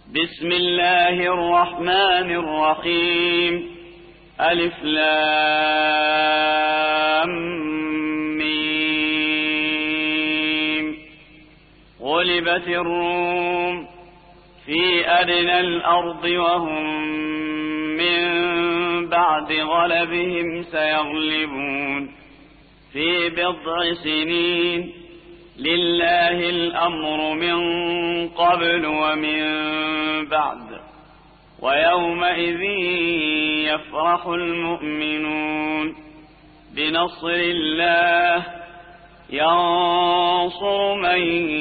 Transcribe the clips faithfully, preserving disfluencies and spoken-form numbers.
بسم الله الرحمن الرحيم ألف لام ميم غلبت الروم في أدنى الأرض وهم من بعد غلبهم سيغلبون في بضع سنين لله الأمر من قبل ومن بعد ويومئذ يفرح المؤمنون بنصر الله ينصر من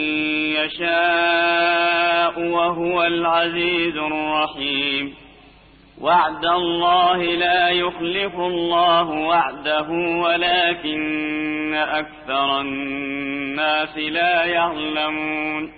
يشاء وهو العزيز الرحيم وعد الله لا يخلف الله وعده ولكن أكثر الناس لا يعلمون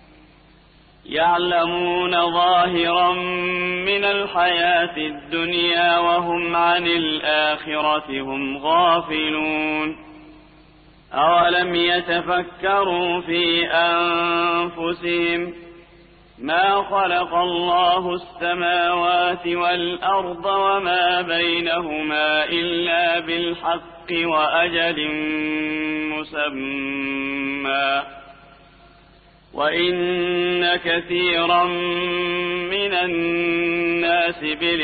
يعلمون ظاهرا من الحياة الدنيا وهم عن الآخرة هم غافلون أولم يتفكروا في أنفسهم ما خلق الله السماوات والأرض وما بينهما إلا بالحق وأجل مسمى وإن كثيرا من الناس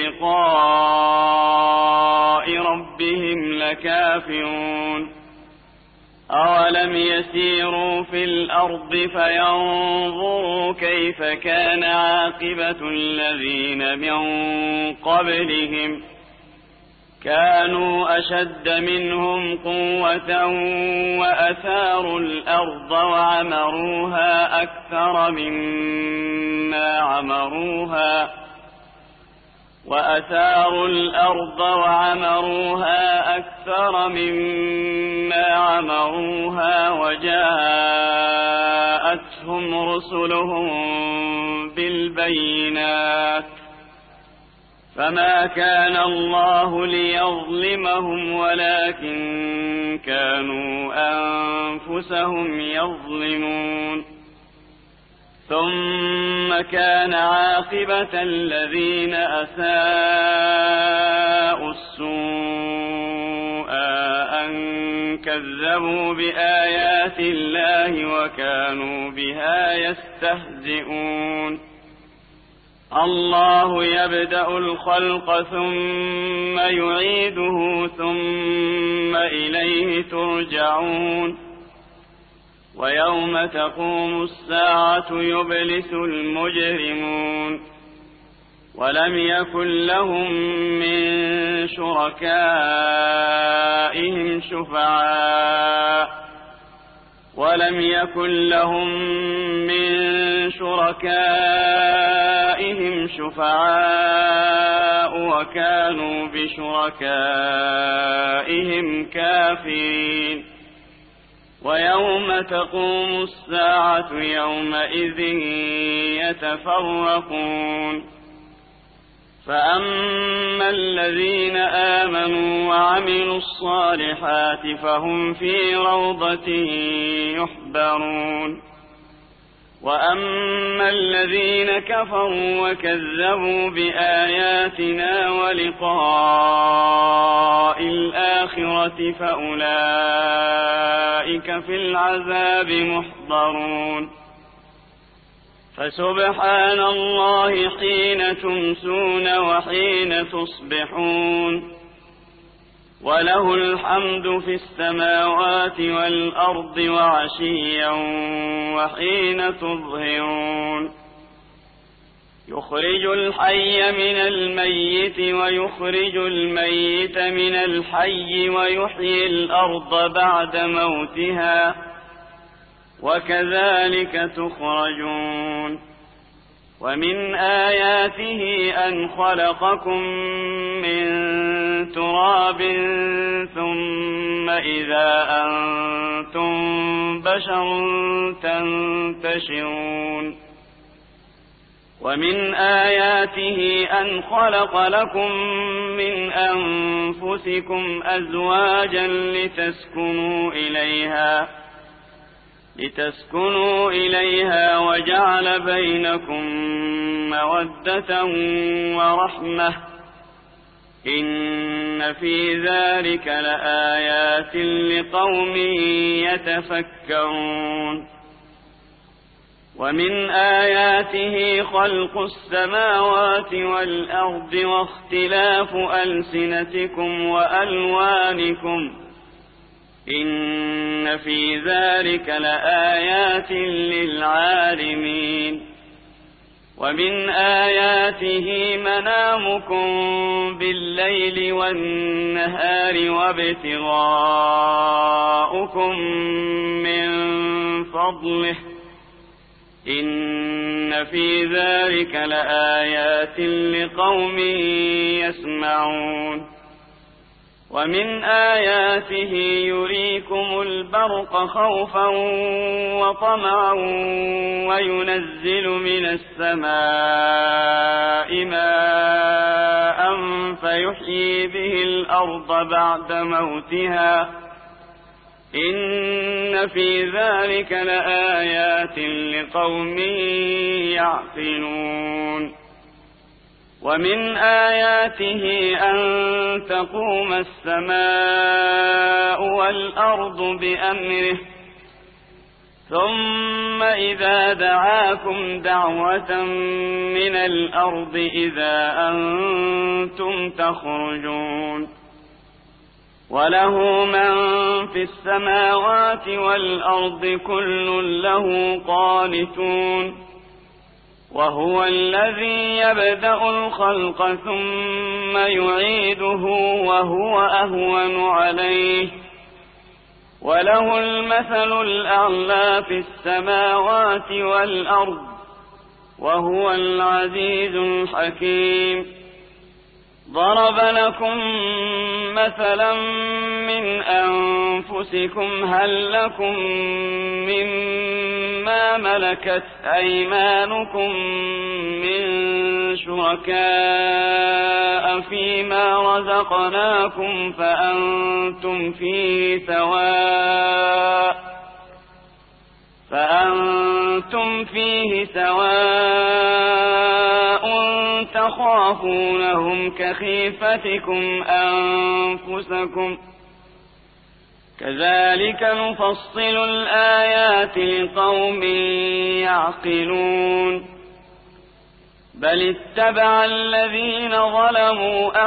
بلقاء ربهم لكافرون أولم يسيروا في الأرض فينظروا كيف كان عاقبة الذين من قبلهم كانوا أشد منهم قوة وأثاروا الأرض وعمروها أكثر مما عمروها وأثاروا الأرض وعمروها أكثر مما عمروها وجاءتهم رسلهم بالبينات فما كان الله ليظلمهم ولكن كانوا أنفسهم يظلمون ثم كان عاقبة الذين أساءوا السوء أن كذبوا بآيات الله وكانوا بها يستهزئون الله يبدأ الخلق ثم يعيده ثم إليه ترجعون ويوم تقوم الساعة يبلس المجرمون ولم يكن لهم من شركائهم شفعاء ولم يكن لهم من شركائهم شفعاء وكانوا بشركائهم كافرين ويوم تقوم الساعة يومئذ يتفرقون فأما الذين آمنوا وعملوا الصالحات فهم في روضة يحبرون وأما الذين كفروا وكذبوا بآياتنا ولقاء الآخرة فأولئك في العذاب محضرون فسبحان الله حين تمسون وحين تصبحون وله الحمد في السماوات والأرض وعشيا وحين تظهرون يخرج الحي من الميت ويخرج الميت من الحي ويحيي الأرض بعد موتها وكذلك تخرجون ومن آياته أن خلقكم من تراب ثم إذا أنتم بشر تنتشرون ومن آياته أن خلق لكم من أنفسكم أزواجا لتسكنوا إليها لتسكنوا إليها وجعل بينكم مودة ورحمة إن في ذلك لآيات لقوم يتفكرون ومن آياته خلق السماوات والأرض واختلاف ألسنتكم وألوانكم إن في ذلك لآيات للعالمين ومن آياته منامكم بالليل والنهار وابتغاؤكم من فضله إن في ذلك لآيات لقوم يسمعون ومن آياته يريكم البرق خوفا وطمعا وينزل من السماء ماء فيحيي به الأرض بعد موتها إن في ذلك لآيات لقوم يعقلون ومن آياته أن تقوم السماء والأرض بأمره ثم إذا دعاكم دعوة من الأرض إذا أنتم تخرجون وله من في السماوات والأرض كل له قانتون وهو الذي يبدأ الخلق ثم يعيده وهو أهون عليه وله المثل الأعلى في السماوات والأرض وهو العزيز الحكيم ضرب لكم مثلا من أنفسكم هل لكم مما ملكت أيمانكم من شركاء فيما رزقناكم فأنتم فيه سواء فأنتم فيه سواء تخافونهم كخيفتكم أنفسكم كذلك نفصل الآيات لقوم يعقلون بل اتبع الذين ظلموا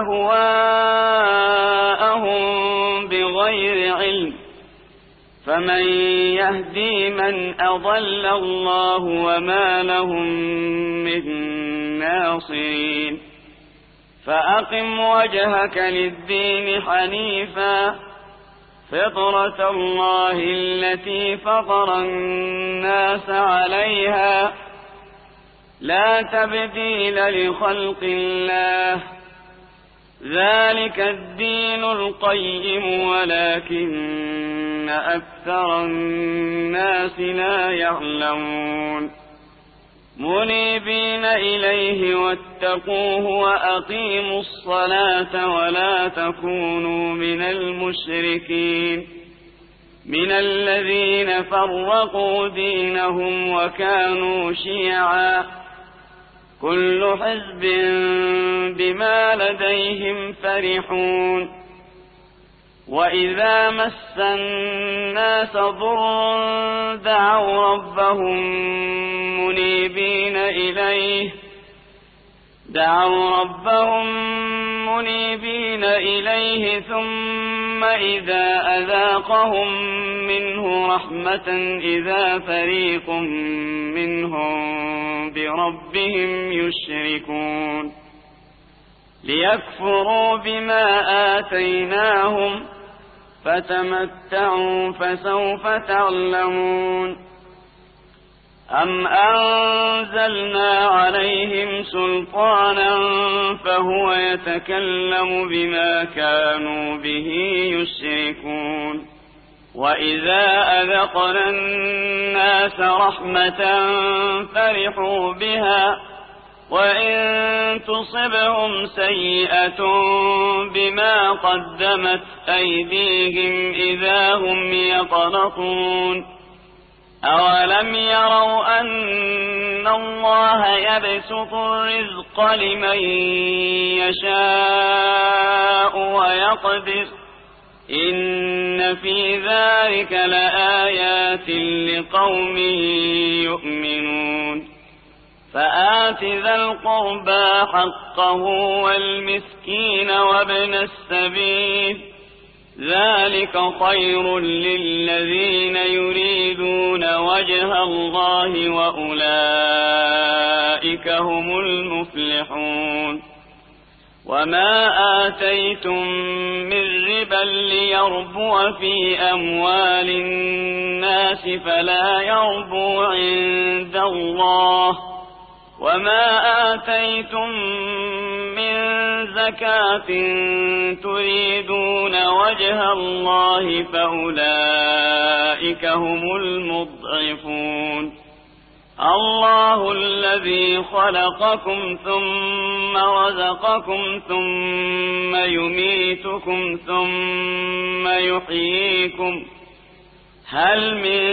أهواءهم بغير علم فمن يهدي من أضل الله وما لهم من ناصرين فأقم وجهك للدين حنيفا فطرة الله التي فطر الناس عليها لا تبديل لخلق الله ذلك الدين القيم ولكن أكثر الناس لا يعلمون منيبين إليه واتقوه وأقيموا الصلاة ولا تكونوا من المشركين من الذين فرقوا دينهم وكانوا شيعا كل حزب بما لديهم فرحون وإذا مس الناس ضر دعوا ربهم منيبين إليه دعوا ربهم منيبين إليه ثم إذا أذاقهم منه رحمة إذا فريق منهم بربهم يشركون ليكفروا بما آتيناهم فتمتعوا فسوف تعلمون أم أنزلنا عليهم سلطانا فهو يتكلم بما كانوا به يشركون وإذا أذقنا الناس رحمة فرحوا بها وإن تصبهم سيئة بما قدمت أيديهم إذا هم يقنطون أولم يروا أن الله يبسط الرزق لمن يشاء ويقدر إن في ذلك لآيات لقوم يؤمنون فآت ذا القربى حقه والمسكين وابن السبيل ذلك خير للذين يريدون وجه الله وأولئك هم المفلحون وما آتيتم من ربا ليربو في أموال الناس فلا يربو عند الله وما آتيتم من زكاة تريدون وجه الله فأولئك هم المضعفون الله الذي خلقكم ثم رزقكم ثم يميتكم ثم يحييكم هل من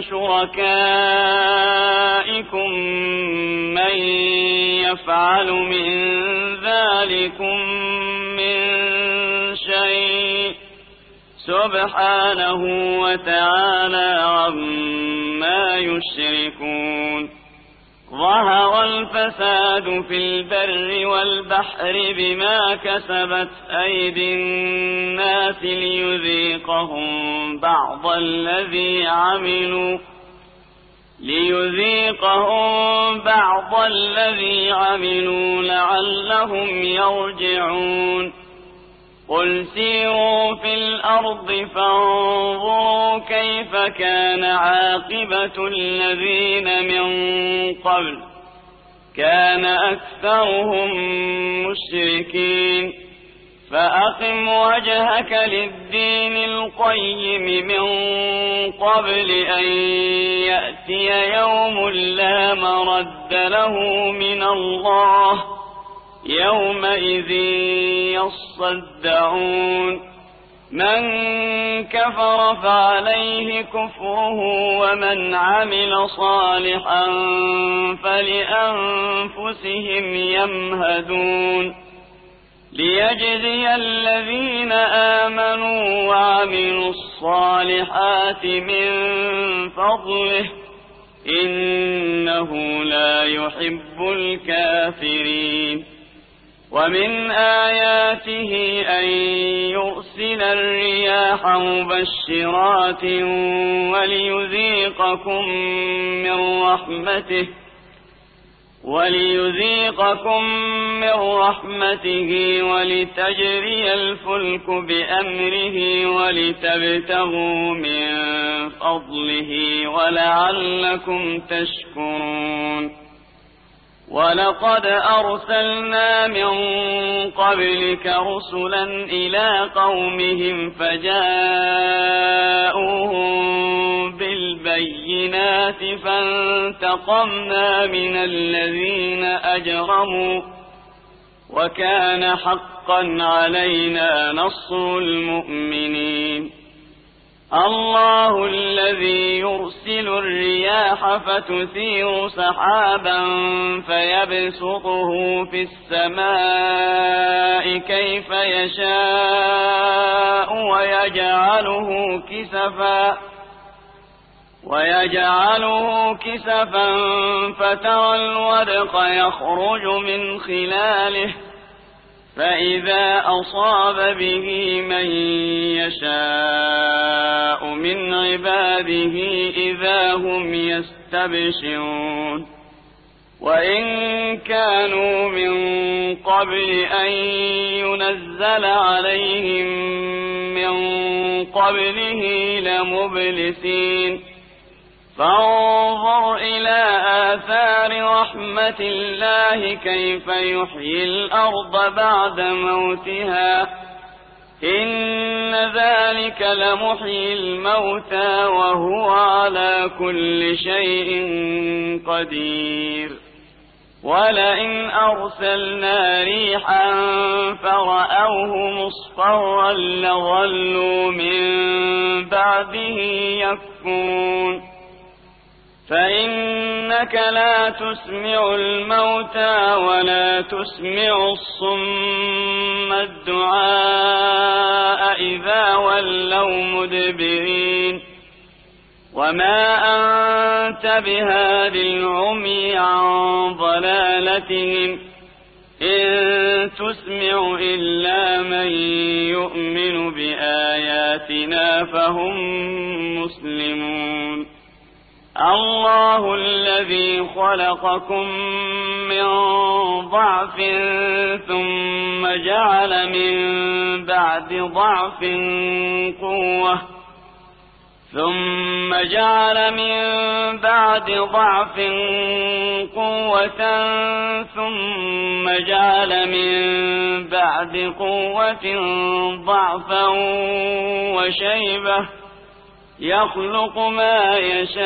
شركائكم من يفعل من ذلكم من شيء سبحانه وتعالى عما يشركون ظهر الفساد في البر والبحر بما كسبت أيدي الناس ليذيقهم بعض الذي عملوا ليذيقهم بعض الذي عملوا لعلهم يرجعون قل سيروا في الأرض فانظروا كيف كان عاقبة الذين من قبل كان أكثرهم مشركين فأقم وجهك للدين القيم من قبل أن يأتي يوم لا مرد له من الله يومئذ يصدعون من كفر فعليه كفره ومن عمل صالحا فلأنفسهم يمهدون ليجزي الذين آمنوا وعملوا الصالحات من فضله إنه لا يحب الكافرين ومن آياته أن يرسل الرياح مبشرات وليذيقكم من رحمته وليذيقكم من رحمته ولتجري الفلك بأمره ولتبتغوا من فضله ولعلكم تشكرون ولقد أرسلنا من قبلك رسلا إلى قومهم فجاءوهم بالبينات فانتقمنا من الذين أجرموا وكان حقا علينا نصر المؤمنين الله الذي يرسل الرياح فتثير سحابا فيبسطه في السماء كيف يشاء ويجعله كسفا ويجعله كسفا فترى الودق يخرج من خلاله فإذا أصاب به من يشاء من عباده إذا هم يستبشرون وإن كانوا من قبل أن ينزل عليهم من قبله لمبلسين فانظر إلى آثار رحمة الله كيف يحيي الأرض بعد موتها إن ذلك لمحيي الموتى وهو على كل شيء قدير ولئن أرسلنا ريحا فرأوه مصفرا لظلوا من بعده يكفرون فإنك لا تسمع الموتى ولا تسمع الصم الدعاء إذا ولوا مدبرين وما أنت بهاد العمي عن ضلالتهم إن تسمع إلا من يؤمن بآياتنا فهم مسلمون الله الذي خلقكم من ضعف ثم جعل من بعد ضعف قوة ثم جعل من بعد ضعف قوة ثم جعل من بعد قوة ضعفا وشيبة يخلق ما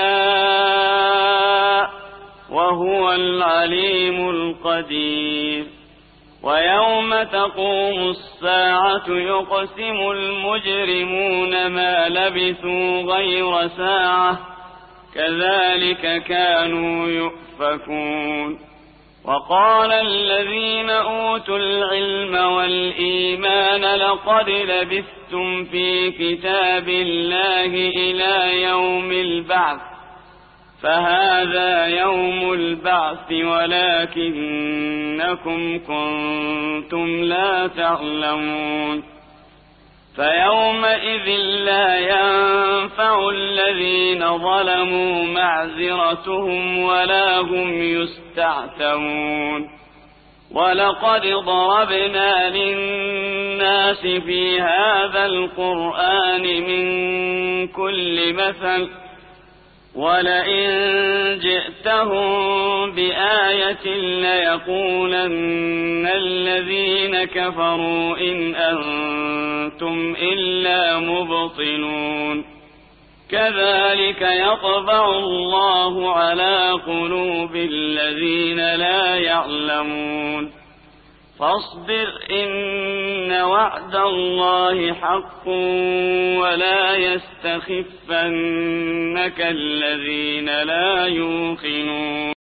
يشاء وهو العليم القدير ويوم تقوم الساعة يقسم المجرمون ما لبثوا غير ساعة كذلك كانوا يؤفكون وقال الذين أوتوا العلم والإيمان لقد لبثتم في كتاب الله إلى يوم البعث فهذا يوم البعث ولكنكم كنتم لا تعلمون فيومئذ لا ينفع الذين ظلموا معذرتهم ولا هم يستعتبون ولقد ضربنا للناس في هذا القرآن من كل مثل ولئن جئتهم بآية ليقولن الذين كفروا إن أنتم إلا مبطلون كذلك يطبع الله على قلوب الذين لا يعلمون فاصبر إن وعد الله حق ولا يستخفنك الذين لا يوقنون